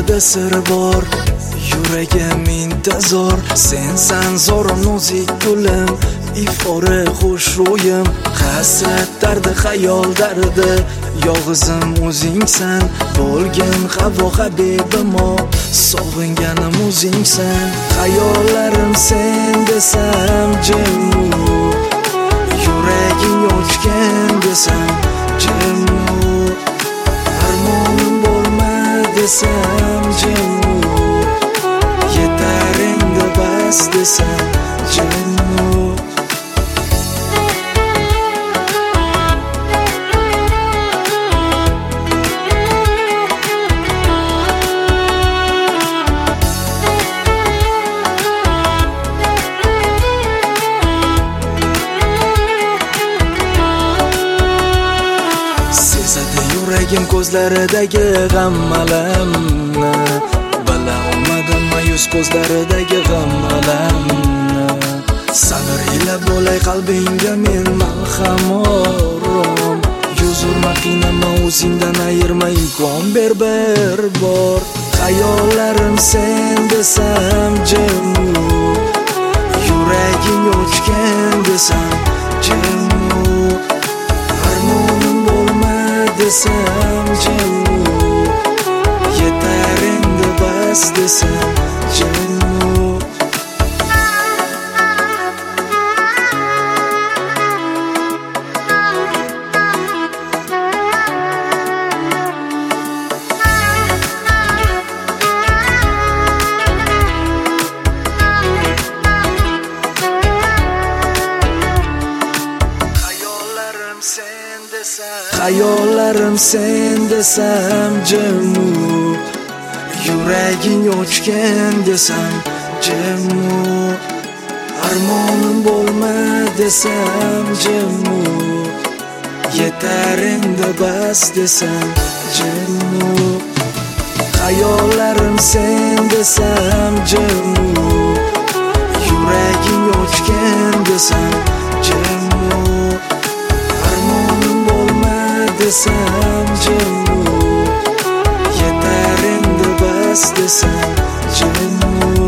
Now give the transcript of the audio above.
qalbida sir bor, yuragim intizor. Sensan zo'rim nozik gulim, ifori xushro'yim. Hasrat dardi, xayol dardi, yolg'izim o'zingsan. Bo'lgin havo habibimo, sog'inganim o'zingsan. Hayollarim sen desam jimmu, yuraging ochgan desam jimmu, armonim bo'lma desam jimmu, yetar endi bas desam jimmu. Yuragim ko'zlaridagi g'am-alamni, bila olmadim mayus ko'zlaridagi g'am-alamni. Sabr ila bo'lay qalbingga men malhamorim. Yuz urma, qiynama, o'zingdan ayirma, imkon ber bir bor. Hayollarim sen desam jimmu, yuraging ochgan desam jimmu, armonim bo'lma desam jimmu, yetar endi bas desam jimmu. Hayollarim sen desam jimmu, yuraging ochgan desam jimmu, armonim bo'lma desam jimmu, yetar endi bas desam jimmu. Hayollarim sen desam jimmu, yuraging ochgan desam jimmu, desam jimmu, yetar endi bas desam jimmu.